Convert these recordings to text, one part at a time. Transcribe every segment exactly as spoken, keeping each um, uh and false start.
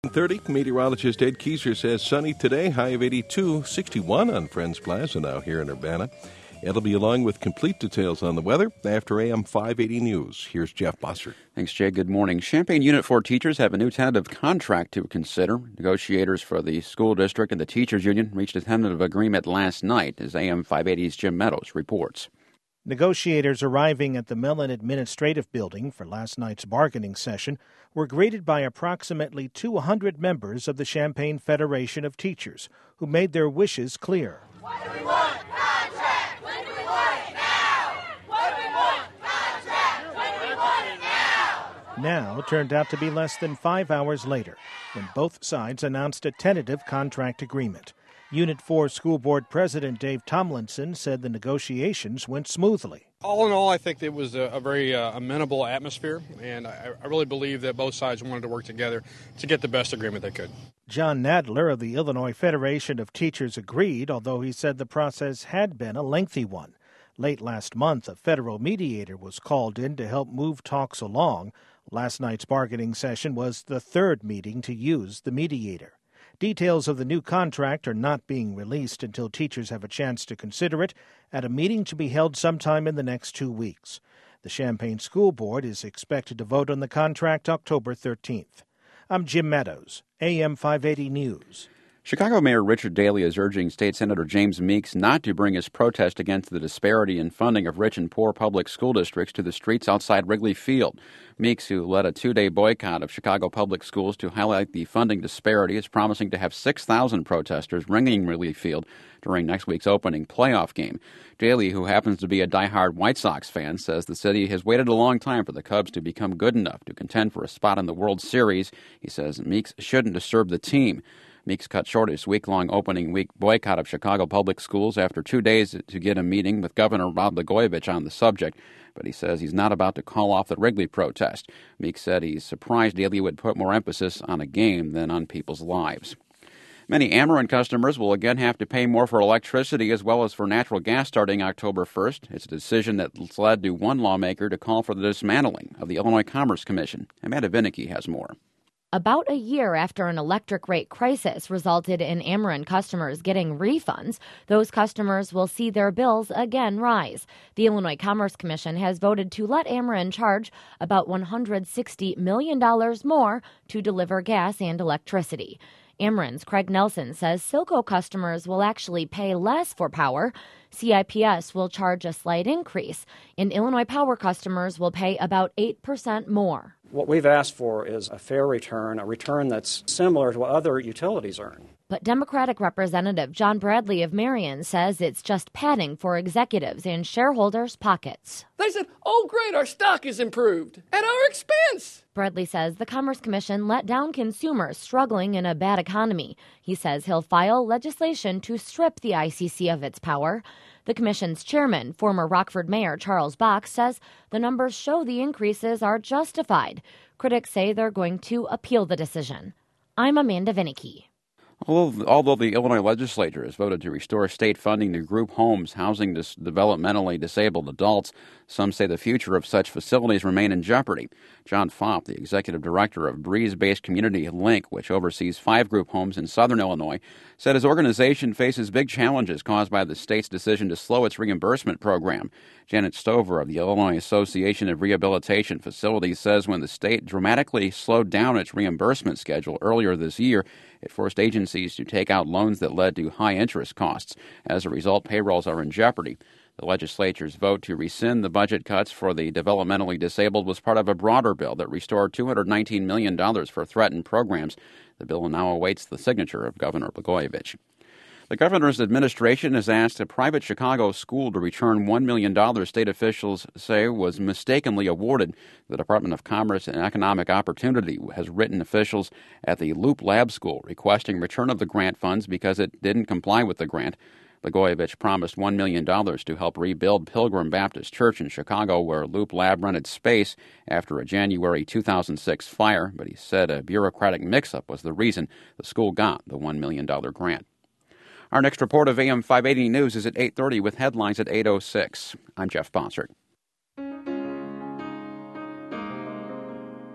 thirty, meteorologist Ed Kieser says sunny today, high of eighty-two, sixty-one on Friends Plaza now here in Urbana. It'll be along with complete details on the weather after A M five eighty News. Here's Jeff Bossert. Thanks, Jay. Good morning. Champaign Unit four teachers have a new tentative contract to consider. Negotiators for the school district and the teachers union reached a tentative agreement last night, as A M five eighty's Jim Meadows reports. Negotiators arriving at the Mellon Administrative Building for last night's bargaining session were greeted by approximately two hundred members of the Champaign Federation of Teachers, who made their wishes clear. What do we want? Contract! When do we want it? Now! What do we want? Contract! When do we want it? Now! Now turned out to be less than five hours later, when both sides announced a tentative contract agreement. Unit four School Board President Dave Tomlinson said the negotiations went smoothly. All in all, I think it was a, a very uh, amenable atmosphere, and I, I really believe that both sides wanted to work together to get the best agreement they could. John Nadler of the Illinois Federation of Teachers agreed, although he said the process had been a lengthy one. Late last month, a federal mediator was called in to help move talks along. Last night's bargaining session was the third meeting to use the mediator. Details of the new contract are not being released until teachers have a chance to consider it at a meeting to be held sometime in the next two weeks. The Champaign School Board is expected to vote on the contract October thirteenth. I'm Jim Meadows, A M five eighty News. Chicago Mayor Richard Daley is urging State Senator James Meeks not to bring his protest against the disparity in funding of rich and poor public school districts to the streets outside Wrigley Field. Meeks, who led a two-day boycott of Chicago public schools to highlight the funding disparity, is promising to have six thousand protesters ringing Wrigley Field during next week's opening playoff game. Daley, who happens to be a diehard White Sox fan, says the city has waited a long time for the Cubs to become good enough to contend for a spot in the World Series. He says Meeks shouldn't disturb the team. Meeks cut short his week-long opening week boycott of Chicago public schools after two days to get a meeting with Governor Rod Blagojevich on the subject, but he says he's not about to call off the Wrigley protest. Meeks said he's surprised Daley would put more emphasis on a game than on people's lives. Many Ameren customers will again have to pay more for electricity as well as for natural gas starting October first. It's a decision that's led to one lawmaker to call for the dismantling of the Illinois Commerce Commission. Amanda Vinicky has more. About a year after an electric rate crisis resulted in Ameren customers getting refunds, those customers will see their bills again rise. The Illinois Commerce Commission has voted to let Ameren charge about one hundred sixty million dollars more to deliver gas and electricity. Ameren's Craig Nelson says Silco customers will actually pay less for power. C I P S will charge a slight increase, and Illinois Power customers will pay about eight percent more. What we've asked for is a fair return, a return that's similar to what other utilities earn. But Democratic Representative John Bradley of Marion says it's just padding for executives and shareholders' pockets. They said, oh, great, our stock is improved at our expense. Bradley says the Commerce Commission let down consumers struggling in a bad economy. He says he'll file legislation to strip the I C C of its power. The commission's chairman, former Rockford Mayor Charles Bach, says the numbers show the increases are justified. Critics say they're going to appeal the decision. I'm Amanda Vinicky. Although, although the Illinois legislature has voted to restore state funding to group homes housing dis- developmentally disabled adults, some say the future of such facilities remain in jeopardy. John Fopp, the executive director of Breeze-based Community Link, which oversees five group homes in southern Illinois, said his organization faces big challenges caused by the state's decision to slow its reimbursement program. Janet Stover of the Illinois Association of Rehabilitation Facilities says when the state dramatically slowed down its reimbursement schedule earlier this year, it forced agencies to take out loans that led to high interest costs. As a result, payrolls are in jeopardy. The legislature's vote to rescind the budget cuts for the developmentally disabled was part of a broader bill that restored two hundred nineteen million dollars for threatened programs. The bill now awaits the signature of Governor Blagojevich. The governor's administration has asked a private Chicago school to return one million dollars state officials say was mistakenly awarded. The Department of Commerce and Economic Opportunity has written officials at the Loop Lab School requesting return of the grant funds because it didn't comply with the grant. Blagojevich promised one million dollars to help rebuild Pilgrim Baptist Church in Chicago, where Loop Lab rented space after a January two thousand six fire, but he said a bureaucratic mix-up was the reason the school got the one million dollars grant. Our next report of A M five eighty News is at eight thirty with headlines at eight oh six. I'm Jeff Bossert.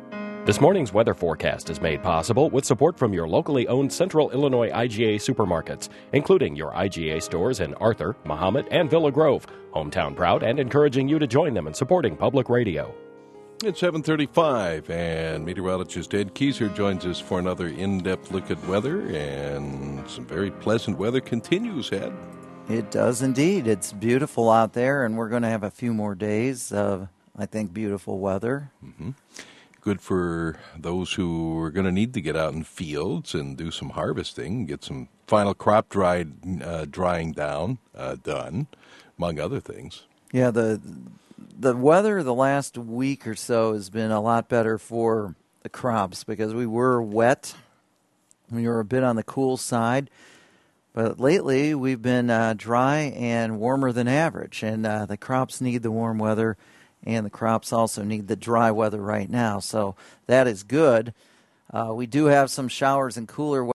This morning's weather forecast is made possible with support from your locally owned Central Illinois I G A supermarkets, including your I G A stores in Arthur, Mahomet, and Villa Grove. Hometown proud and encouraging you to join them in supporting public radio. It's seven thirty-five, and meteorologist Ed Kieser joins us for another in-depth look at weather, and some very pleasant weather continues, Ed. It does indeed. It's beautiful out there, and we're going to have a few more days of, I think, beautiful weather. Mm-hmm. Good for those who are going to need to get out in fields and do some harvesting, get some final crop dried, uh, drying down uh, done, among other things. Yeah, the the weather the last week or so has been a lot better for the crops because we were wet. We were a bit on the cool side. But lately we've been uh, dry and warmer than average, and uh, the crops need the warm weather. And the crops also need the dry weather right now, so that is good. Uh, we do have some showers and cooler weather.